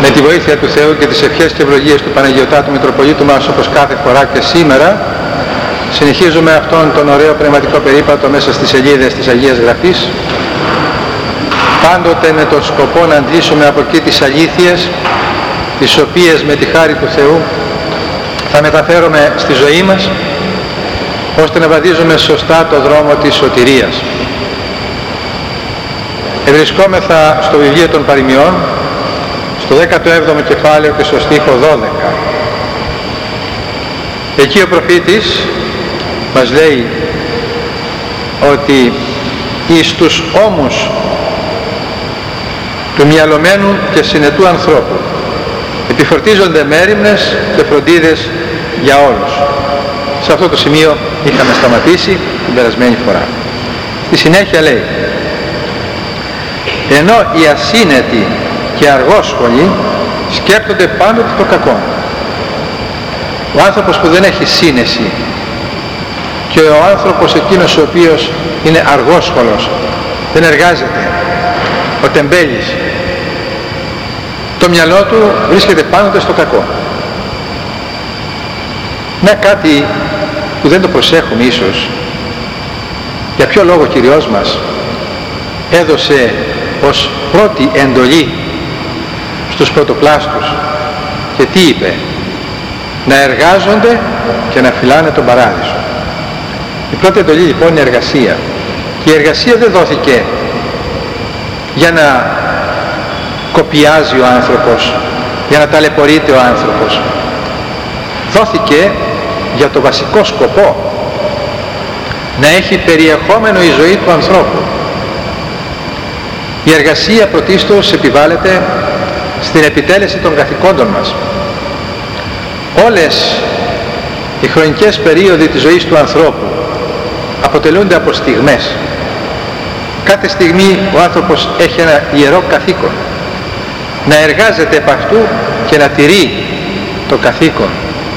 με τη βοήθεια του Θεού και τις ευχές και ευλογίες του Παναγιωτάτου Μητροπολίτου μας, όπως κάθε φορά και σήμερα, συνεχίζουμε αυτόν τον ωραίο πνευματικό περίπατο μέσα στις σελίδες της Αγίας Γραφής, πάντοτε με τον σκοπό να αντλήσουμε από εκεί τις αλήθειες, τις οποίες με τη χάρη του Θεού θα μεταφέρουμε στη ζωή μας, ώστε να βαδίζουμε σωστά το δρόμο της σωτηρίας. Ευρισκόμεθα στο βιβλίο των Παροιμιών, στο 17ο κεφάλαιο και στο στίχο 12. Εκεί ο προφήτης μας λέει ότι εις τους ώμους του μυαλωμένου και συνετού ανθρώπου επιφορτίζονται μέριμνες και φροντίδες για όλους. Σε αυτό το σημείο είχαμε σταματήσει την περασμένη φορά. Στη συνέχεια λέει, ενώ οι ασύνετοι και αργόσχολοι σκέπτονται πάντοτε το κακό. Ο άνθρωπος που δεν έχει σύνεση και ο άνθρωπος εκείνος ο οποίος είναι αργόσχολος, δεν εργάζεται, ο τεμπέλης, το μυαλό του βρίσκεται πάντοτε στο κακό. Να κάτι που δεν το προσέχουμε ίσως, για ποιο λόγο Κυριός μας έδωσε ως πρώτη εντολή στους πρωτοκλάστους και τι είπε? Να εργάζονται και να φυλάνε τον παράδεισο. Η πρώτη εντολή λοιπόν είναι εργασία, και η εργασία δεν δόθηκε για να κοπιάζει ο άνθρωπος, για να ταλαιπωρείται ο άνθρωπος. Δόθηκε για το βασικό σκοπό, να έχει περιεχόμενο η ζωή του ανθρώπου. Η εργασία πρωτίστως επιβάλλεται στην επιτέλεση των καθηκόντων μας. Όλες οι χρονικές περίοδοι της ζωής του ανθρώπου αποτελούνται από στιγμές. Κάθε στιγμή ο άνθρωπος έχει ένα ιερό καθήκον, να εργάζεται επ' αυτού και να τηρεί το καθήκον.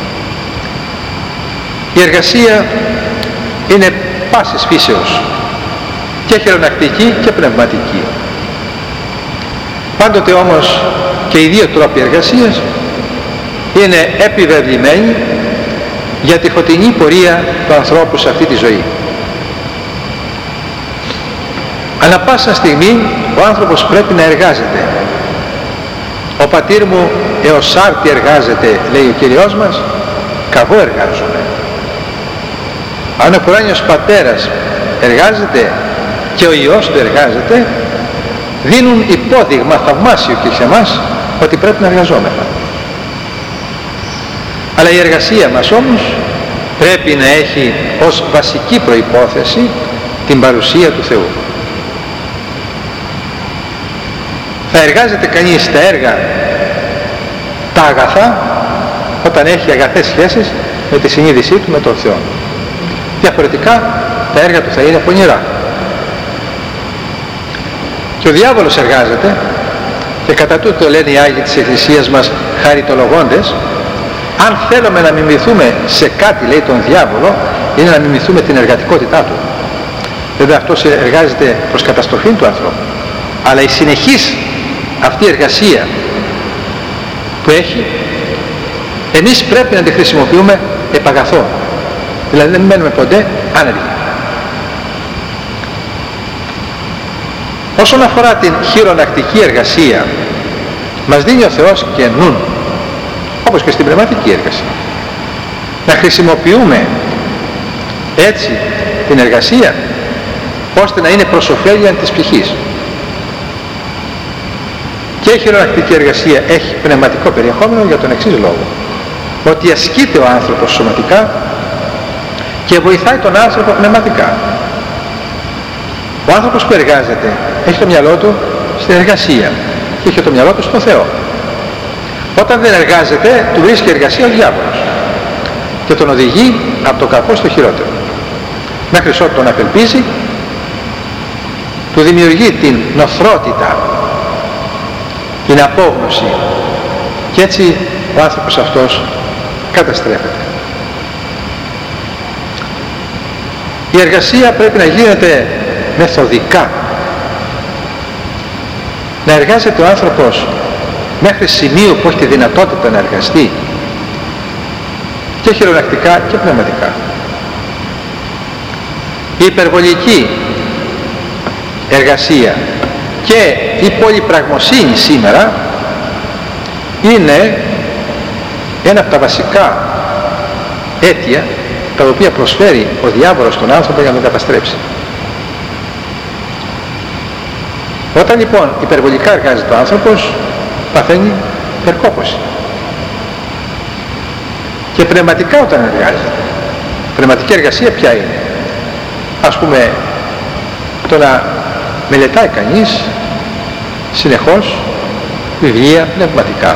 Η εργασία είναι πάσης φύσεως, και χειρονακτική και πνευματική. Πάντοτε όμως και οι δύο τρόποι εργασίας είναι επιβεβλημένοι για τη φωτεινή πορεία του ανθρώπου σε αυτή τη ζωή. Ανά πάσα στιγμή ο άνθρωπος πρέπει να εργάζεται. Ο πατήρ μου έως άρτη εργάζεται, λέει ο Κύριος μας, καγώ εργάζομαι. Αν ο Κοράνιος πατέρας εργάζεται και ο Υιός του εργάζεται, δίνουν υπόδειγμα θαυμάσιο και σε εμάς ότι πρέπει να εργαζόμεθα. Αλλά η εργασία μας όμως πρέπει να έχει ως βασική προϋπόθεση την παρουσία του Θεού. Θα εργάζεται κανείς τα έργα, τα αγαθά, όταν έχει αγαθές σχέσεις με τη συνείδησή του με τον Θεό. Διαφορετικά τα έργα του θα είναι πονηρά. Και ο διάβολος εργάζεται, και κατά τούτο λένε οι Άγιοι της Εκκλησίας μας χαριτολογώντες, αν θέλουμε να μιμηθούμε σε κάτι, λέει, τον διάβολο, είναι να μιμηθούμε την εργατικότητά του. Βέβαια αυτός εργάζεται προς καταστροφή του ανθρώπου, αλλά η συνεχής αυτή η εργασία που έχει, εμείς πρέπει να τη χρησιμοποιούμε επ' αγαθό. Δηλαδή δεν μένουμε ποτέ άνεργοι. Όσον αφορά την χειρονακτική εργασία, μας δίνει ο Θεός και νουν, όπως και στην πνευματική εργασία. Να χρησιμοποιούμε έτσι την εργασία, ώστε να είναι προς ωφέλεια της ψυχής. Και η χειρονακτική εργασία έχει πνευματικό περιεχόμενο για τον εξής λόγο, ότι ασκείται ο άνθρωπος σωματικά και βοηθάει τον άνθρωπο πνευματικά. Ο άνθρωπος που εργάζεται έχει το μυαλό του στην εργασία και έχει το μυαλό του στο Θεό. Όταν δεν εργάζεται, του βρίσκει εργασία ο διάβολος και τον οδηγεί από το κακό στο χειρότερο, μέχρι ότου τον απελπίζει, του δημιουργεί την νοθρότητα, την απόγνωση, και έτσι ο άνθρωπος αυτός καταστρέφεται. Η εργασία πρέπει να γίνεται μεθοδικά. Να εργάζεται ο άνθρωπος μέχρι σημείο που έχει τη δυνατότητα να εργαστεί και χειρονακτικά και πνευματικά. Η υπερβολική εργασία και η πολυπραγμοσύνη σήμερα είναι ένα από τα βασικά αίτια τα οποία προσφέρει ο διάβολος στον άνθρωπο για να τον καταστρέψει. Όταν λοιπόν υπερβολικά εργάζεται ο άνθρωπος, παθαίνει υπερκόπωση. Και πνευματικά όταν εργάζεται, πνευματική εργασία ποια είναι? Ας πούμε, το να μελετάει κανείς συνεχώς βιβλία πνευματικά.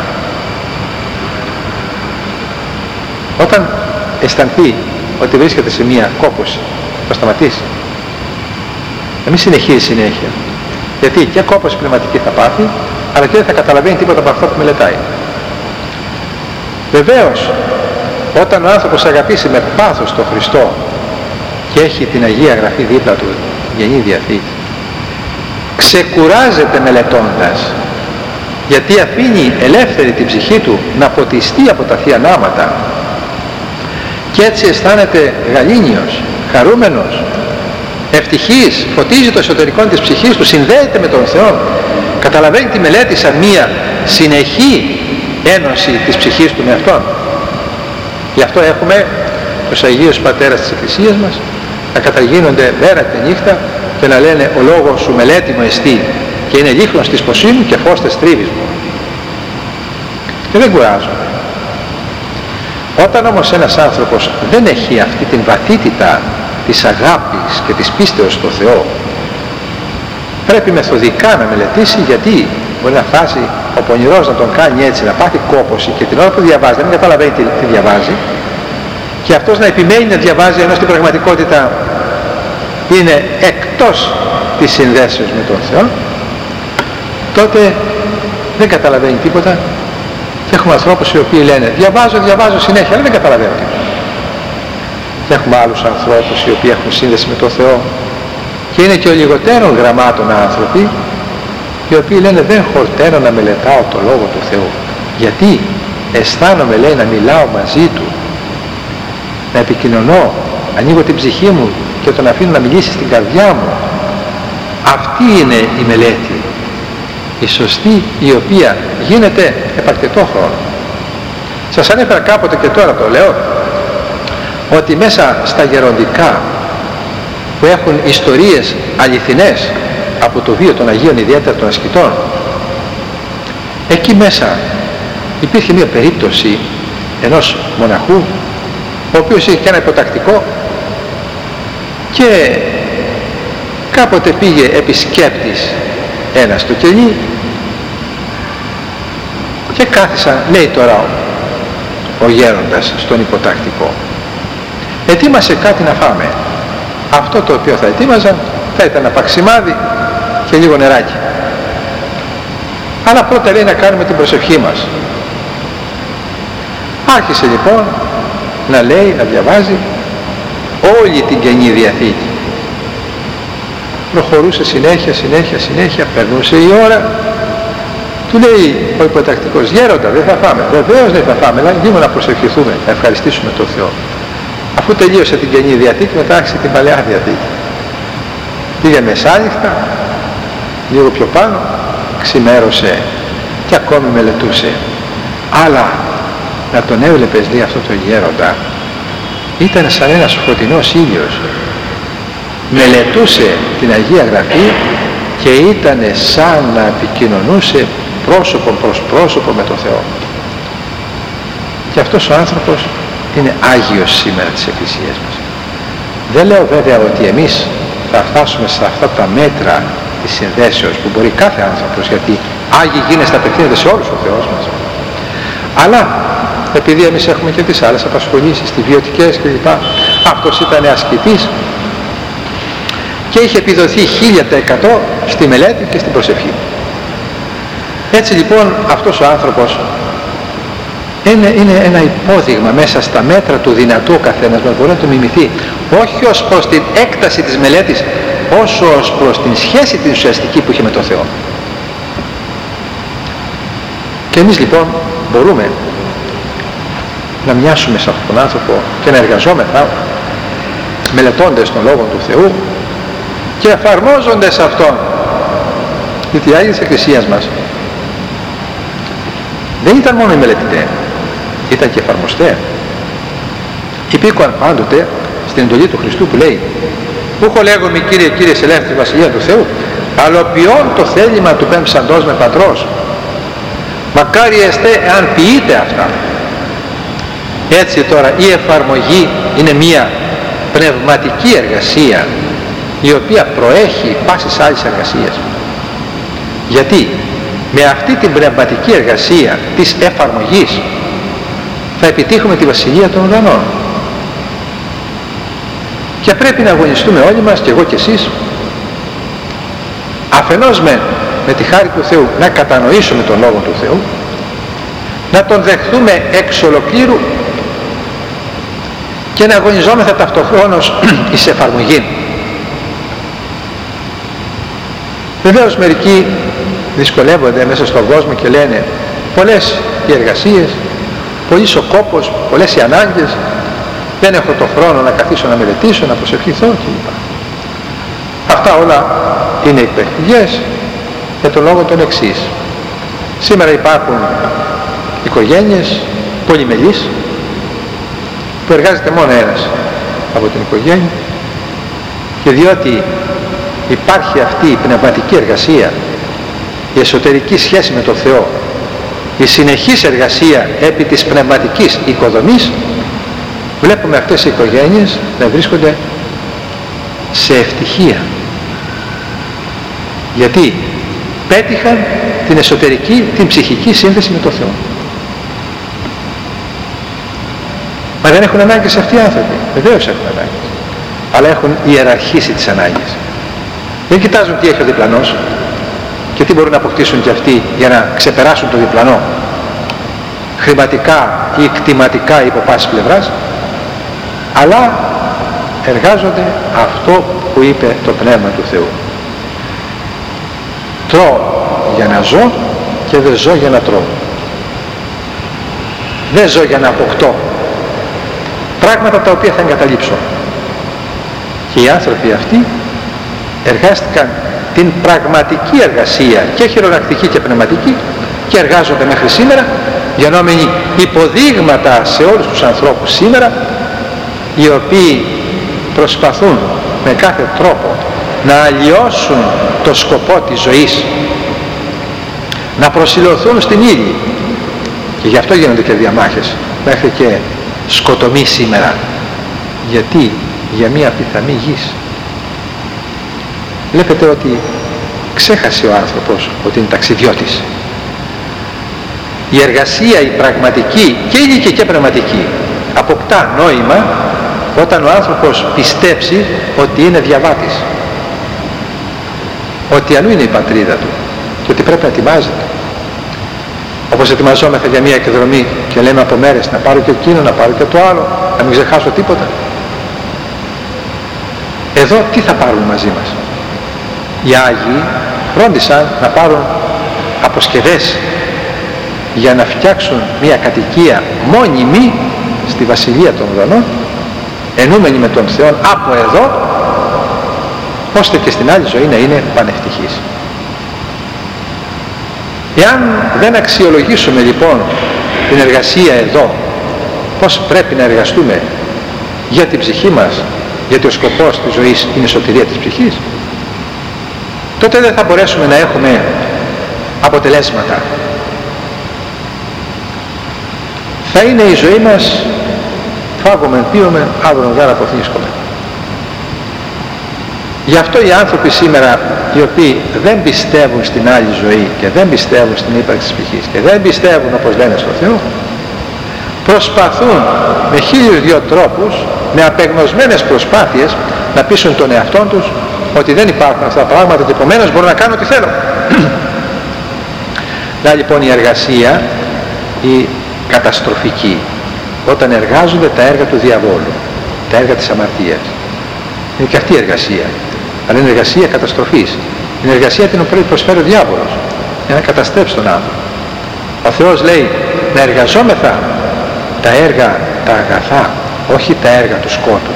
Όταν αισθανθεί ότι βρίσκεται σε μία κόπωση, θα σταματήσει. Να μην συνεχίζει συνέχεια. Γιατί και κόπωση πνευματική θα πάθει, αλλά και δεν θα καταλαβαίνει τίποτα από αυτό που μελετάει. Βεβαίως, όταν ο άνθρωπος αγαπήσει με πάθος τον Χριστό και έχει την Αγία Γραφή δίπλα του, την Καινή Διαθήκη, ξεκουράζεται μελετώντας, γιατί αφήνει ελεύθερη την ψυχή του να ποτιστεί από τα Θεία Νάματα και έτσι αισθάνεται γαλήνιος, χαρούμενος, ευτυχής, φωτίζει το εσωτερικό της ψυχής του, συνδέεται με τον Θεό, καταλαβαίνει τη μελέτη σαν μία συνεχή ένωση της ψυχής του με Αυτόν. Γι' αυτό έχουμε τους Αγίους Πατέρας της Εκκλησίας μας να καταγίνονται μέρα και νύχτα και να λένε «Ο λόγος σου μελέτη μου εστί και είναι λίχνος της ποσή και φως τες τρίβης μου». Και δεν κουράζονται. Όταν όμως ένας άνθρωπος δεν έχει αυτή την βαθύτητα της αγάπης και της πίστεως στο Θεό, πρέπει μεθοδικά να μελετήσει, γιατί μπορεί να φτάσει ο πονηρός να τον κάνει έτσι, να πάθει κόπωση και την ώρα που διαβάζει δεν καταλαβαίνει τι διαβάζει και αυτός να επιμένει να διαβάζει ενώ στην πραγματικότητα είναι εκτός της συνδέσεως με τον Θεό, τότε δεν καταλαβαίνει τίποτα. Και έχουμε ανθρώπους οι οποίοι λένε διαβάζω συνέχεια, αλλά δεν καταλαβαίνω τίποτα. Και έχουμε άλλους ανθρώπους οι οποίοι έχουν σύνδεση με τον Θεό και είναι και ο λιγότερων γραμμάτων άνθρωποι οι οποίοι λένε δεν χορταίνω να μελετάω το Λόγο του Θεού, γιατί αισθάνομαι, λέει, να μιλάω μαζί Του, να επικοινωνώ, ανοίγω την ψυχή μου και τον αφήνω να μιλήσει στην καρδιά μου. Αυτή είναι η μελέτη, η σωστή, η οποία γίνεται επαρκετό χρόνο. Σας ανέφερα κάποτε και τώρα το λέω, ότι μέσα στα γεροντικά που έχουν ιστορίες αληθινές από το βίο των Αγίων, ιδιαίτερα των ασκητών, εκεί μέσα υπήρχε μια περίπτωση ενός μοναχού ο οποίος είχε και ένα υποτακτικό και κάποτε πήγε επισκέπτης ένας στο κελί και κάθισαν, λέει τώρα ο γέροντας στον υποτακτικό, ετοίμασε κάτι να φάμε. Αυτό το οποίο θα ετοίμαζαν θα ήταν ένα παξιμάδι και λίγο νεράκι, αλλά πρώτα, λέει, να κάνουμε την προσευχή μας. Άρχισε λοιπόν να λέει, να διαβάζει όλη την Καινή Διαθήκη. Προχωρούσε συνέχεια, περνούσε η ώρα. Του λέει ο υποτακτικός, γέροντα, δεν θα φάμε? Βεβαίως δεν θα φάμε, αλλά λίγο να προσευχηθούμε, να ευχαριστήσουμε τον Θεό. Αφού τελείωσε την Καινή Διαθήκη, μετά άρχισε την Παλαιά Διαθήκη. Πήγε μεσάνυχτα, λίγο πιο πάνω, ξημέρωσε και ακόμη μελετούσε. Αλλά να τον έβλεπες, λέει, αυτό το γέροντα, ήταν σαν ένας φωτεινός ήλιος. Μελετούσε την Αγία Γραφή και ήταν σαν να επικοινωνούσε πρόσωπο προς πρόσωπο με τον Θεό. Και αυτός ο άνθρωπος είναι Άγιος σήμερα της Εκκλησίας μας. Δεν λέω βέβαια ότι εμείς θα φτάσουμε σε αυτά τα μέτρα της συνδέσεως που μπορεί κάθε άνθρωπος, γιατί Άγιοι γίνεστε, απευθύνεται σε όλους ο Θεός μας. Αλλά επειδή εμείς έχουμε και τις άλλες απασχολήσεις, τις βιωτικές κλπ. Αυτός ήταν ασκητής και είχε επιδοθεί 1000% στη μελέτη και στην προσευχή. Έτσι λοιπόν αυτός ο άνθρωπος είναι ένα υπόδειγμα μέσα στα μέτρα του δυνατού ο καθένας μας μπορεί να το μιμηθεί, όχι ως προς την έκταση της μελέτης, όσο ως προς την σχέση την ουσιαστική που είχε με τον Θεό. Και εμείς λοιπόν μπορούμε να μοιάσουμε σε αυτόν τον άνθρωπο και να εργαζόμεθα μελετώντας τον Λόγο του Θεού και εφαρμόζοντας αυτόν. Γιατί οι Άγιοι της Εκκλησίας μας δεν ήταν μόνο οι μελετητές, ήταν και εφαρμοστές. Υπήκοαν πάντοτε στην εντολή του Χριστού που λέει «Ούχο λέγομαι Κύριε, Κύριε σε ελεύθερη Βασιλεία του Θεού, αλλοποιών το θέλημα του πέμψαντός με πατρός. Μακάρι εστέ εάν ποιείτε αυτά». Έτσι τώρα η εφαρμογή είναι μία πνευματική εργασία η οποία προέχει πάσης άλλης εργασίας. Γιατί με αυτή την πνευματική εργασία της εφαρμογής θα επιτύχουμε τη Βασιλεία των Ουρανών. Και πρέπει να αγωνιστούμε όλοι μας, και εγώ και εσείς, αφενός με τη χάρη του Θεού να κατανοήσουμε τον Λόγο του Θεού, να τον δεχθούμε εξ ολοκλήρου και να αγωνιζόμεθα ταυτοχρόνως εις εφαρμογή. Βεβαίως μερικοί δυσκολεύονται μέσα στον κόσμο και λένε πολλές οι εργασίες, πολύς ο κόπος, πολλές οι ανάγκες, δεν έχω το χρόνο να καθίσω να μελετήσω, να προσευχηθώ κλπ. Αυτά όλα είναι υπερφυγές για τον λόγο τον εξής. Σήμερα υπάρχουν οικογένειες πολυμελείς που εργάζεται μόνο ένας από την οικογένεια, και διότι υπάρχει αυτή η πνευματική εργασία, η εσωτερική σχέση με τον Θεό, η συνεχής εργασία επί της πνευματικής οικοδομής, βλέπουμε αυτές οι οικογένειες να βρίσκονται σε ευτυχία. Γιατί πέτυχαν την εσωτερική, την ψυχική σύνδεση με τον Θεό. Μα δεν έχουν ανάγκες αυτοί οι άνθρωποι? Βεβαίως έχουν ανάγκες, αλλά έχουν ιεραρχήσει τις ανάγκες. Δεν κοιτάζουν τι έχει ο διπλανός και τι μπορούν να αποκτήσουν και αυτοί για να ξεπεράσουν το διπλανό χρηματικά ή κτηματικά υπό πάσης πλευράς, αλλά εργάζονται αυτό που είπε το Πνεύμα του Θεού. Τρώω για να ζω και δεν ζω για να τρώω. Δεν ζω για να αποκτώ πράγματα τα οποία θα εγκαταλείψω. Και οι άνθρωποι αυτοί εργάστηκαν την πραγματική εργασία, και χειρονακτική και πνευματική, και εργάζονται μέχρι σήμερα, γενόμενοι υποδείγματα σε όλους τους ανθρώπους σήμερα, οι οποίοι προσπαθούν με κάθε τρόπο να αλλοιώσουν το σκοπό της ζωής, να προσιλωθούν στην ύλη, και γι' αυτό γίνονται και διαμάχες, μέχρι και σκοτωμοί σήμερα. Γιατί? Για μία πιθανή γης. Βλέπετε ότι ξέχασε ο άνθρωπος ότι είναι ταξιδιώτης. Η εργασία, η πραγματική και ηλική και πνευματική, αποκτά νόημα όταν ο άνθρωπος πιστέψει ότι είναι διαβάτης, ότι αλλού είναι η πατρίδα του και ότι πρέπει να ετοιμάζεται. Όπως ετοιμαζόμεθα για μια εκδρομή και λέμε από μέρες να πάρω και εκείνο, να πάρω και το άλλο, να μην ξεχάσω τίποτα. Εδώ τι θα πάρουν μαζί μας? Οι Άγιοι φρόντισαν να πάρουν αποσκευές για να φτιάξουν μια κατοικία μόνιμη στη Βασιλεία των Ουρανών, ενούμενη με τον Θεό από εδώ, ώστε και στην άλλη ζωή να είναι πανευτυχής. Εάν δεν αξιολογήσουμε λοιπόν την εργασία εδώ, πώς πρέπει να εργαστούμε για την ψυχή μας, γιατί ο σκοπός της ζωής είναι η σωτηρία της ψυχής, τότε δεν θα μπορέσουμε να έχουμε αποτελέσματα. Θα είναι η ζωή μας φάγομεν, πίομεν, αύρον γάρα αποθνίσκομεν. Γι' αυτό οι άνθρωποι σήμερα, οι οποίοι δεν πιστεύουν στην άλλη ζωή και δεν πιστεύουν στην ύπαρξη της ψυχής και δεν πιστεύουν, όπως λένε, στο Θεό, προσπαθούν με 1002 τρόπους, με απεγνωσμένες προσπάθειες, να πείσουν τον εαυτόν τους ότι δεν υπάρχουν αυτά τα πράγματα και επομένως μπορώ να κάνω ό,τι θέλω. Να λοιπόν η εργασία, η καταστροφική, όταν εργάζονται τα έργα του διαβόλου, τα έργα της αμαρτίας, είναι και αυτή η εργασία, αλλά είναι εργασία καταστροφής, είναι εργασία την οποία προσφέρει ο διάβολος για να καταστρέψει τον άνθρωπο. Ο Θεός λέει να εργαζόμεθα τα έργα τα αγαθά, όχι τα έργα του σκότους.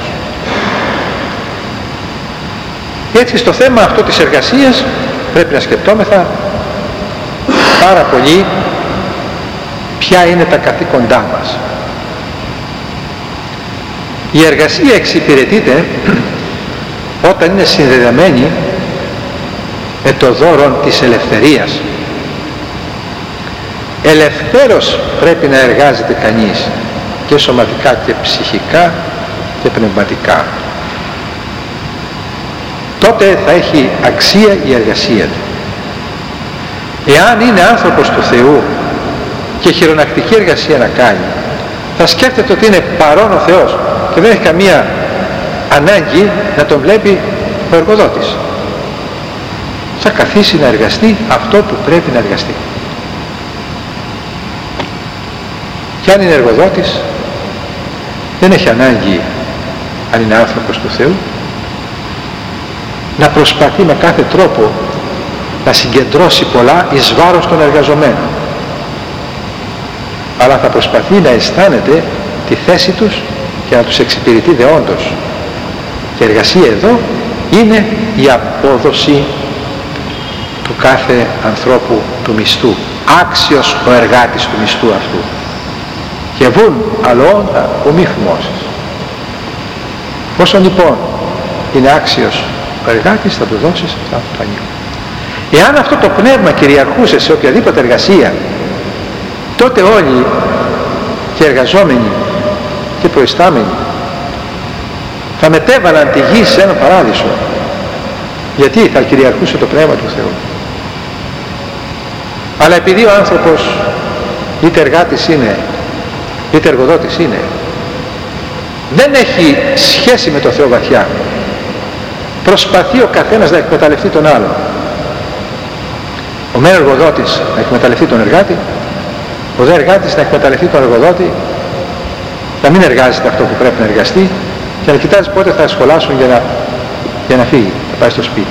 Και έτσι στο θέμα αυτό της εργασίας πρέπει να σκεπτόμεθα πάρα πολύ ποια είναι τα καθήκοντά μας. Η εργασία εξυπηρετείται όταν είναι συνδεδεμένη με το δώρο της ελευθερίας. Ελευθέρως πρέπει να εργάζεται κανείς και σωματικά και ψυχικά και πνευματικά. Τότε θα έχει αξία η εργασία του. Εάν είναι άνθρωπος του Θεού και χειρονακτική εργασία να κάνει, θα σκέφτεται ότι είναι παρόν ο Θεός και δεν έχει καμία ανάγκη να τον βλέπει ο εργοδότης. Θα καθίσει να εργαστεί αυτό που πρέπει να εργαστεί. Και αν είναι εργοδότης, δεν έχει ανάγκη, αν είναι άνθρωπος του Θεού, να προσπαθεί με κάθε τρόπο να συγκεντρώσει πολλά εις βάρος των εργαζομένων. Αλλά θα προσπαθεί να αισθάνεται τη θέση τους και να τους εξυπηρετεί δεόντως. Και η εργασία εδώ είναι η απόδοση του κάθε ανθρώπου του μισθού. Άξιος ο εργάτης του μισθού αυτού. Και βουν αλλοόντα ο μη φημώσεις. Όσον λοιπόν είναι άξιος ο εργάτης, θα του δώσεις αυτά που θα νιώθει. Εάν αυτό το πνεύμα κυριαρχούσε σε οποιαδήποτε εργασία, τότε όλοι και εργαζόμενοι και προϊστάμενοι θα μετέβαλαν τη γη σε ένα παράδεισο. Γιατί θα κυριαρχούσε το πνεύμα του Θεού. Αλλά επειδή ο άνθρωπος είτε εργάτης είναι είτε εργοδότης είναι, δεν έχει σχέση με το Θεό βαθιά, προσπαθεί ο καθένας να εκμεταλλευτεί τον άλλο. Ο μεν εργοδότης να εκμεταλλευτεί τον εργάτη, ο δε εργάτης να εκμεταλλευτεί τον εργοδότη, να μην εργάζεται αυτό που πρέπει να εργαστεί και να κοιτάζει πότε θα σχολάσουν για να φύγει, να πάει στο σπίτι.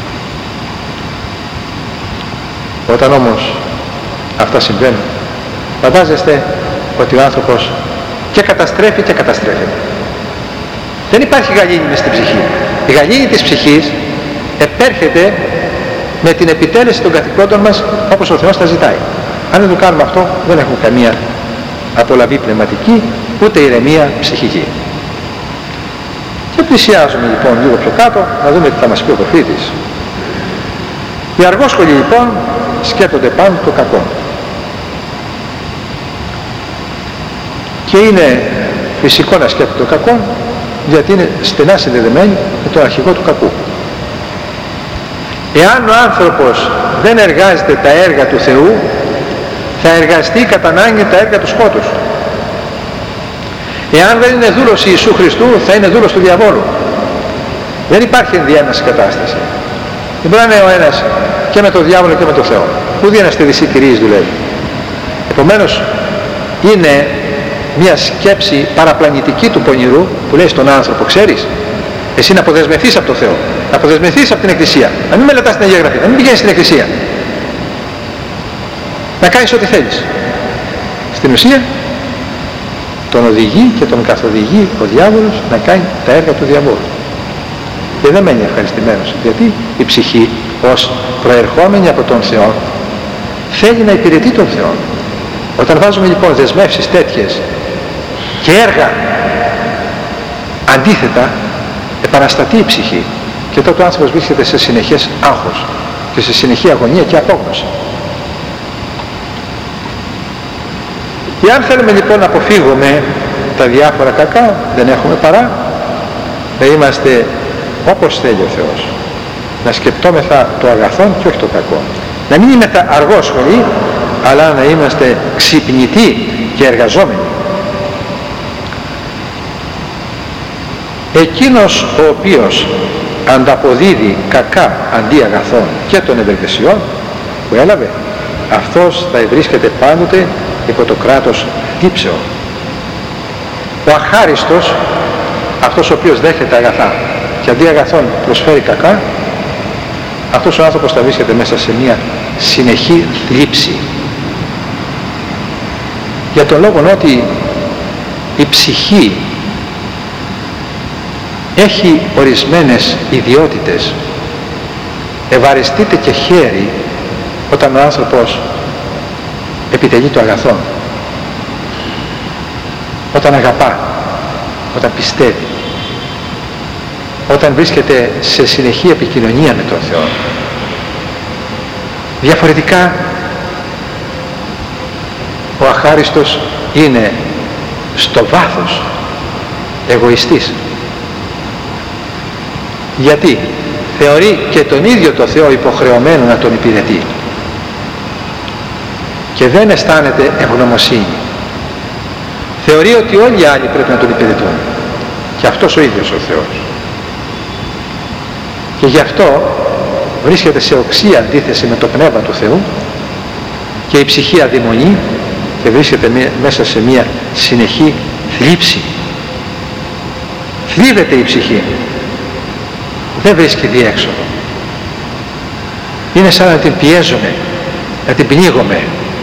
Όταν όμως αυτά συμβαίνουν, φαντάζεστε ότι ο άνθρωπος και καταστρέφει και καταστρέφεται. Δεν υπάρχει γαλήνη μες στην ψυχή. Η γαλήνη της ψυχής επέρχεται με την επιτέλεση των καθηκόντων μας όπως ο Θεός τα ζητάει. Αν δεν το κάνουμε αυτό, δεν έχουμε καμία απολαβή πνευματική, ούτε ηρεμία ψυχική. Και πλησιάζουμε λοιπόν λίγο πιο κάτω να δούμε τι θα μας πει ο προφήτης. Οι αργόσχολοι λοιπόν σκέπτονται πάνω το κακό. Και είναι φυσικό να σκέπτονται το κακό, γιατί είναι στενά συνδεδεμένοι με τον αρχηγό του κακού. Εάν ο άνθρωπος δεν εργάζεται τα έργα του Θεού, θα εργαστεί κατά ανάγκη τα έργα του σκότους. Εάν δεν είναι δούλος Ιησού Χριστού, θα είναι δούλος του διαβόλου. Δεν υπάρχει ενδιάμεση κατάσταση. Δεν μπορεί να είναι ο ένας και με τον διάβολο και με τον Θεό. Ούτε ένας τεδυσιτηρής δουλεύει. Επομένως, είναι μια σκέψη παραπλανητική του πονηρού που λέει στον άνθρωπο, ξέρεις, εσύ να αποδεσμευθείς από τον Θεό, να αποδεσμευθείς από την Εκκλησία, να μην μελετάς την Αγία Γραφή, να μην πηγαίνεις στην Εκκλησία, να κάνεις ό,τι θέλεις. Στην ουσία τον οδηγεί και τον καθοδηγεί ο διάβολος να κάνει τα έργα του διαβόλου. Και δεν μένει ευχαριστημένος, γιατί η ψυχή ως προερχόμενη από τον Θεό θέλει να υπηρετεί τον Θεό. Όταν βάζουμε λοιπόν δεσμεύσεις τέτοιες και έργα αντίθετα, επαναστατεί η ψυχή και τότε ο άνθρωπος βρίσκεται σε συνεχές άγχος και σε συνεχή αγωνία και απόγνωση. Εάν θέλουμε λοιπόν να αποφύγουμε τα διάφορα κακά, δεν έχουμε παρά να είμαστε όπως θέλει ο Θεός, να σκεπτόμεθα το αγαθόν και όχι το κακό, να μην είμαστε αργόσχολοι, αλλά να είμαστε ξυπνητοί και εργαζόμενοι. Εκείνος ο οποίος ανταποδίδει κακά αντί αγαθών και των ευεργεσιών που έλαβε, αυτός θα βρίσκεται πάντοτε υπό το κράτος δίψεων. Ο αχάριστος, αυτός ο οποίος δέχεται αγαθά και αντί αγαθών προσφέρει κακά, αυτός ο άνθρωπος θα βρίσκεται μέσα σε μια συνεχή θλίψη. Για τον λόγο ότι η ψυχή έχει ορισμένες ιδιότητες. Ευαριστείται και χαίρει όταν ο άνθρωπος επιτελεί το αγαθό, όταν αγαπά, όταν πιστεύει, όταν βρίσκεται σε συνεχή επικοινωνία με τον Θεό. Διαφορετικά ο αχάριστος είναι στο βάθος εγωιστής. Γιατί θεωρεί και τον ίδιο το Θεό υποχρεωμένο να τον υπηρετεί και δεν αισθάνεται ευγνωμοσύνη. Θεωρεί ότι όλοι οι άλλοι πρέπει να τον υπηρετούν και αυτός ο ίδιος ο Θεός. Και γι' αυτό βρίσκεται σε οξύ αντίθεση με το Πνεύμα του Θεού και η ψυχή αδειμονεί και βρίσκεται μέσα σε μια συνεχή θλίψη. Θλίβεται η ψυχή, δεν βρίσκει διέξοδο. Είναι σαν να την πιέζομαι, να την πνίγομαι.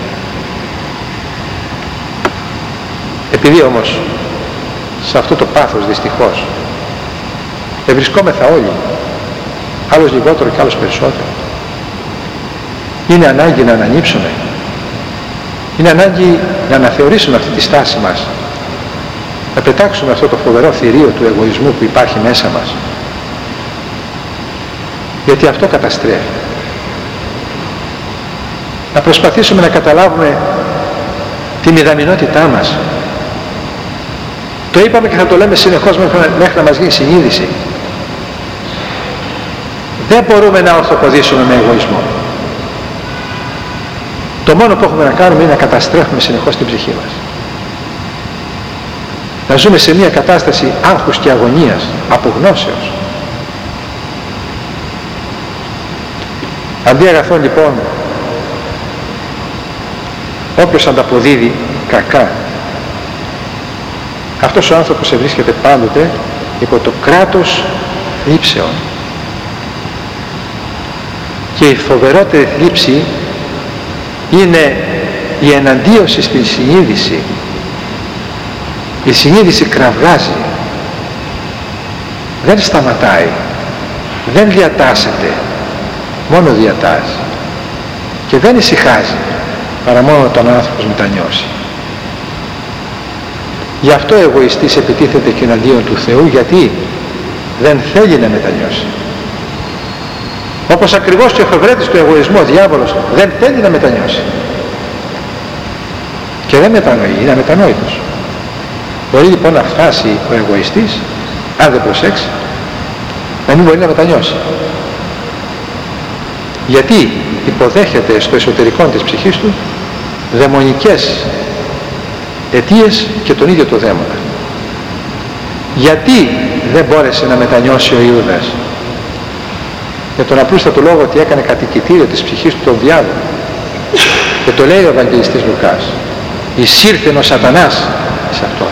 Επειδή όμως σε αυτό το πάθος δυστυχώς ευρισκόμεθα όλοι, άλλος λιγότερο και άλλος περισσότερο, είναι ανάγκη να ανανύψουμε, είναι ανάγκη να αναθεωρήσουμε αυτή τη στάση μας, να πετάξουμε αυτό το φοβερό θηρίο του εγωισμού που υπάρχει μέσα μας, γιατί αυτό καταστρέφει. Να προσπαθήσουμε να καταλάβουμε τη μηδαμινότητά μας. Το είπαμε και θα το λέμε συνεχώς μέχρι να μας γίνει συνείδηση. Δεν μπορούμε να ορθοποδήσουμε με εγωισμό. Το μόνο που έχουμε να κάνουμε είναι να καταστρέφουμε συνεχώς την ψυχή μας. Να ζούμε σε μια κατάσταση άγχους και αγωνίας, απογνώσεως. Αντί αγαθών λοιπόν, όποιος ανταποδίδει κακά, αυτός ο άνθρωπος ευρίσκεται πάντοτε υπό το κράτος θλίψεων. Και η φοβερότερη θλίψη είναι η εναντίωση στην συνείδηση. Η συνείδηση κραυγάζει, δεν σταματάει, δεν διατάσσεται, μόνο διατάσσει και δεν ησυχάζει παρά μόνο τον άνθρωπος μετανιώσει. Γι' αυτό ο εγωιστής επιτίθεται και εναντίον του Θεού, γιατί δεν θέλει να μετανιώσει. Όπως ακριβώς και ο εφευρέτης του εγωισμού, ο διάβολος, δεν θέλει να μετανιώσει και δεν μετανοεί, είναι αμετανόητος. Μπορεί λοιπόν να φτάσει ο εγωιστής, αν δεν προσέξει, να μην μπορεί να μετανιώσει. Γιατί υποδέχεται στο εσωτερικό της ψυχής του δαιμονικές αιτίες και τον ίδιο το δαίμονα. Γιατί δεν μπόρεσε να μετανιώσει ο Ιούδας? Για τον απλούστατο λόγο ότι έκανε κατοικητήριο της ψυχής του τον διάβολο. Και το λέει ο Ευαγγελιστής Λουκάς, εισήρθεν ο σατανάς σε αυτόν.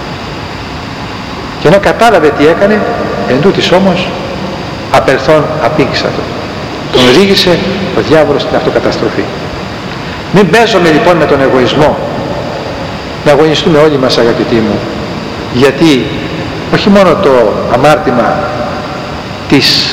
Και ενώ κατάλαβε τι έκανε, εν τούτοις όμως απελθόν απήγξατο. Τον οδήγησε ο διάβολος στην αυτοκαταστροφή. Μην παίζουμε λοιπόν με τον εγωισμό. Να αγωνιστούμε όλοι μας, αγαπητοί μου, γιατί όχι μόνο το αμάρτημα της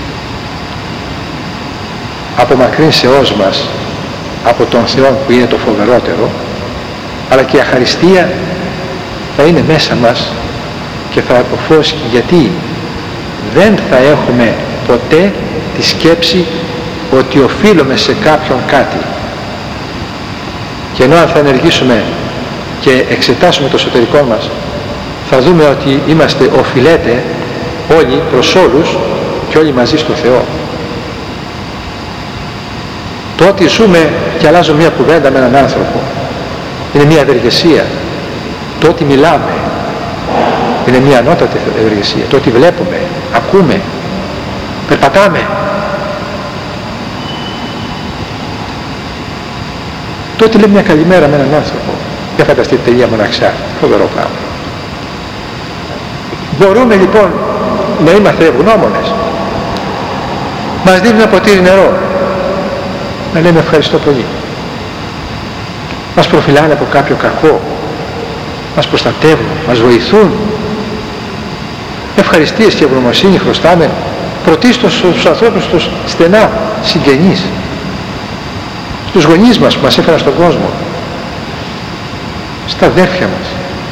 απομακρύνσεώς μας από τον Θεό που είναι το φοβερότερο, αλλά και η αχαριστία θα είναι μέσα μας και θα αποφώσει, γιατί δεν θα έχουμε ποτέ τη σκέψη ότι οφείλουμε σε κάποιον κάτι. Και ενώ αν θα ενεργήσουμε και εξετάσουμε το εσωτερικό μας, θα δούμε ότι είμαστε οφειλέτε όλοι προς όλους και όλοι μαζί στο Θεό. Το ότι ζούμε και αλλάζουμε μια κουβέντα με έναν άνθρωπο είναι μια ευεργεσία. Το ότι μιλάμε είναι μια ανώτατη ευεργεσία. Το ότι βλέπουμε, ακούμε, περπατάμε, το ότι λέμε μια καλημέρα με έναν άνθρωπο, για φανταστείτε τελεία μοναξιά, φοβερό πράγμα. Μπορούμε λοιπόν να είμαστε ευγνώμονες. Μας δίνει ένα ποτήρι νερό, να λέμε ευχαριστώ πολύ. μας προφυλάνε από κάποιο κακό, μας προστατεύουν, μας βοηθούν. Ευχαριστίες και ευγνωμοσύνη χρωστάμε πρωτίστως στους ανθρώπους τους στενά συγγενείς, στους γονείς μας που μας έφεραν στον κόσμο, στα αδέρφια μας,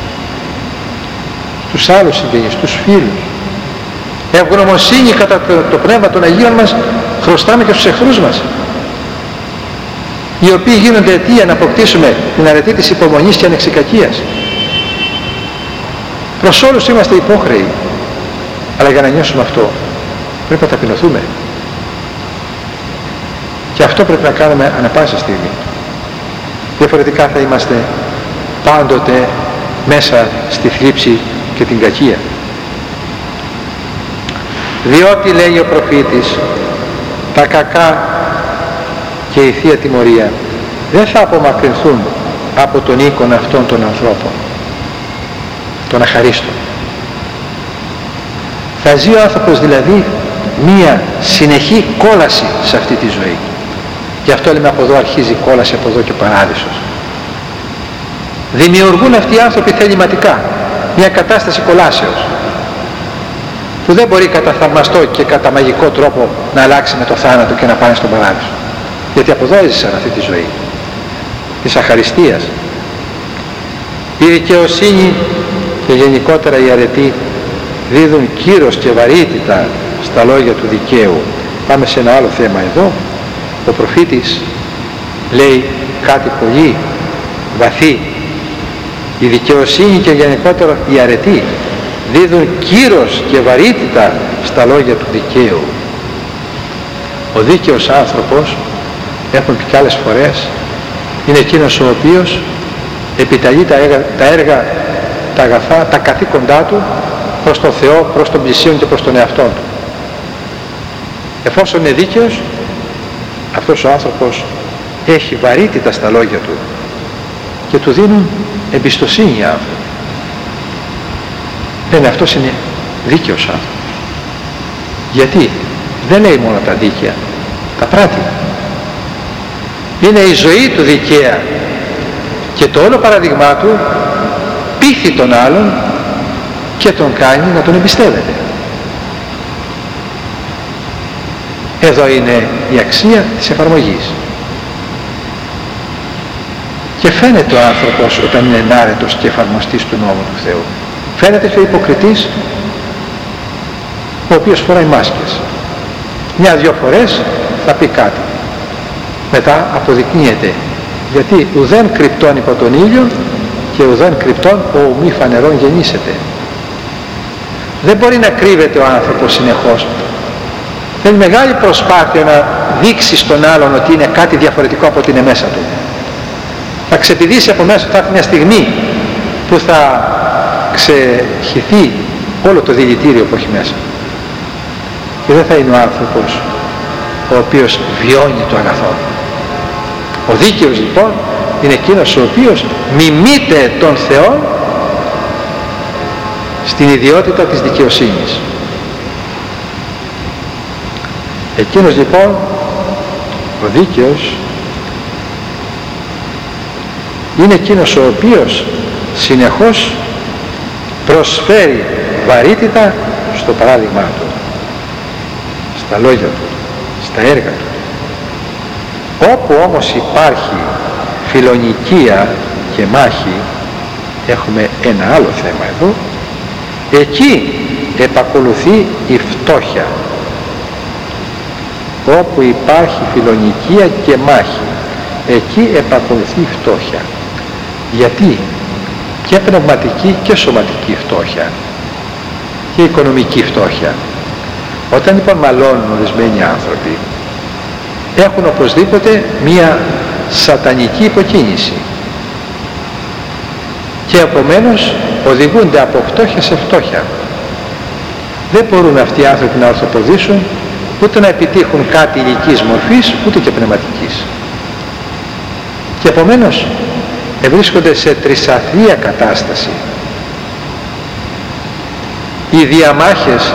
στους άλλους συγγενείς, στους φίλους. Ευγνωμοσύνη κατά το πνεύμα των Αγίων μας χρωστάμε και στους εχθρούς μας, οι οποίοι γίνονται αιτία να αποκτήσουμε την αρετή της υπομονής και ανεξικακίας. Προς όλους είμαστε υπόχρεοι, αλλά για να νιώσουμε αυτό πρέπει να ταπεινωθούμε, και αυτό πρέπει να κάνουμε ανά πάσα στιγμή. Διαφορετικά θα είμαστε πάντοτε μέσα στη θλίψη και την κακία. Διότι, λέει ο προφήτης, τα κακά και η Θεία Τιμωρία δεν θα απομακρυνθούν από τον οίκον αυτών των ανθρώπων, των αχαρίστων. Θα ζει ο άνθρωπος δηλαδή μία συνεχή κόλαση σε αυτή τη ζωή. Γι' αυτό λέμε από εδώ αρχίζει η κόλαση, από εδώ και ο παράδεισος. Δημιουργούν αυτοί οι άνθρωποι θεληματικά μια κατάσταση κολάσεως, που δεν μπορεί κατά θαυμαστό και κατά μαγικό τρόπο να αλλάξει με το θάνατο και να πάνε στον παράδεισο. Γιατί από εδώ έζησαν αυτή τη ζωή της αχαριστίας. Η δικαιοσύνη και γενικότερα η αρετή δίδουν κύρος και βαρύτητα στα λόγια του δικαίου. Πάμε σε ένα άλλο θέμα εδώ. Ο προφήτης λέει κάτι πολύ βαθύ. Η δικαιοσύνη και γενικότερα η αρετή δίδουν κύρος και βαρύτητα στα λόγια του δικαίου. Ο δίκαιος άνθρωπος, έχουμε πει κι άλλες φορές, είναι εκείνος ο οποίος επιταλεί τα έργα, τα αγαθά, τα καθήκοντά του προς τον Θεό, προς τον πλησίον και προς τον εαυτόν του. Εφόσον είναι δίκαιος, αυτός ο άνθρωπος έχει βαρύτητα στα λόγια του και του δίνουν εμπιστοσύνη οι άνθρωποι. Λένε αυτός είναι δίκαιος άνθρωπος. Γιατί δεν λέει μόνο τα δίκαια, τα πράττει. Είναι η ζωή του δικαία και το όλο παραδειγμά του πείθει τον άλλον και τον κάνει να τον εμπιστεύεται. Εδώ είναι η αξία της εφαρμογής. Και φαίνεται ο άνθρωπος όταν είναι ενάρετος και εφαρμοστής του νόμου του Θεού. Φαίνεται και ο υποκριτής, ο οποίος φοράει μάσκες. Μια-δυο φορές θα πει κάτι. Μετά αποδεικνύεται. Γιατί ουδέν κρυπτόν υπό τον ήλιο και ουδέν κρυπτόν ο μη φανερόν γεννήσεται. Δεν μπορεί να κρύβεται ο άνθρωπος συνεχώς. Θέλει μεγάλη προσπάθεια να δείξει στον άλλον ότι είναι κάτι διαφορετικό από ότι είναι μέσα του. Θα ξεπηδήσει από μέσα, θα έρθει μια στιγμή που θα ξεχυθεί όλο το δηλητήριο που έχει μέσα. Και δεν θα είναι ο άνθρωπος ο οποίος βιώνει το αγαθό. Ο δίκαιος λοιπόν είναι εκείνος ο οποίος μιμείται τον Θεό στην ιδιότητα της δικαιοσύνης. Εκείνος λοιπόν ο δίκαιος είναι εκείνος ο οποίος συνεχώς προσφέρει βαρύτητα στο παράδειγμά του, στα λόγια του, στα έργα του. Όπου όμως υπάρχει φιλονικία και μάχη, έχουμε ένα άλλο θέμα εδώ, εκεί επακολουθεί η φτώχεια. Όπου υπάρχει φιλονικία και μάχη, εκεί επακολουθεί η φτώχεια. Γιατί και πνευματική και σωματική φτώχεια και οικονομική φτώχεια. Όταν λοιπόν μαλώνουν ορισμένοι άνθρωποι, έχουν οπωσδήποτε μία σατανική υποκίνηση και επομένως οδηγούνται από φτώχεια σε φτώχεια. Δεν μπορούν αυτοί οι άνθρωποι να ορθοποδήσουν ούτε να επιτύχουν κάτι ηλικής μορφής ούτε και πνευματικής. Και επομένως βρίσκονται σε τρισαθλία κατάσταση. Οι διαμάχες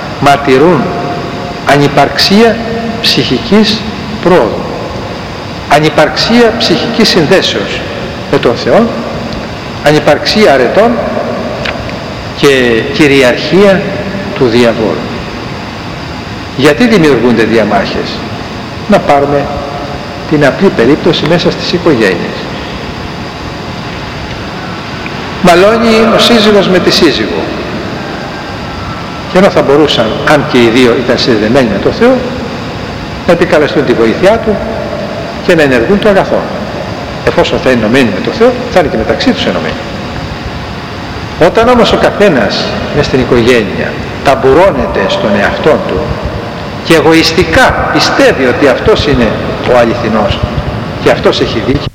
μαρτυρούν ανυπαρξία ψυχικής πρόοδου. ανυπαρξία ψυχικής συνδέσεως με τον Θεό, ανυπαρξία αρετών και κυριαρχία του διαβόλου. Γιατί δημιουργούνται διαμάχες? Να πάρουμε την απλή περίπτωση μέσα στις οικογένειες. Μαλώνει ο σύζυγος με τη σύζυγο, και ενώ θα μπορούσαν, αν και οι δύο ήταν συνδεδεμένοι με τον Θεό, να επικαλεστούν τη βοήθειά του και να ενεργούν το αγαθό. Εφόσον θα είναι ενωμένοι με τον Θεό, θα είναι και μεταξύ τους ενωμένοι. Όταν όμως ο καθένας μες στην οικογένεια ταμπουρώνεται στον εαυτό του και εγωιστικά πιστεύει ότι αυτός είναι ο αληθινός και αυτός έχει δίκιο,